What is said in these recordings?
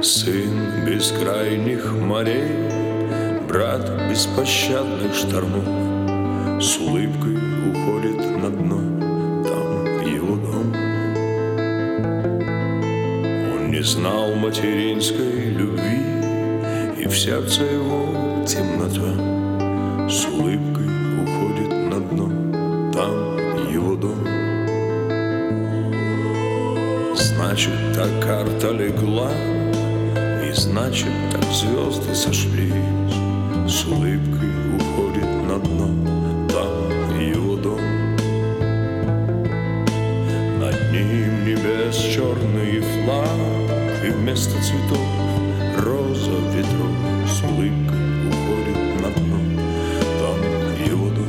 Сын бескрайних морей, брат беспощадных штормов, с улыбкой уходит на дно, там его дом. Он не знал материнской любви, и в сердце его темнота, с улыбкой уходит на дно, там его дом. Значит, так карта легла, и значит, так звезды сошлись, с улыбкой уходит на дно, там его дом. Над ним небес черный флаг, и вместо цветов роза ветров, с улыбкой уходит на дно, там его дом.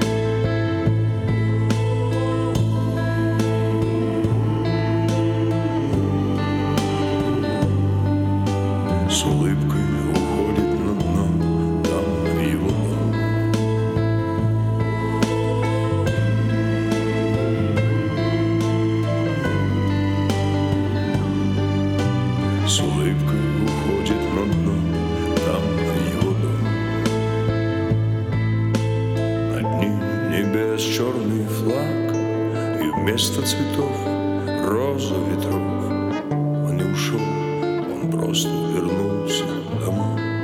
С улыбкой уходит на дно, там его дом. С улыбкой уходит на дно, там его дом. Над ним небес черный флаг, и вместо цветов роза ветров. Он не ушел, он просто вернулся домой.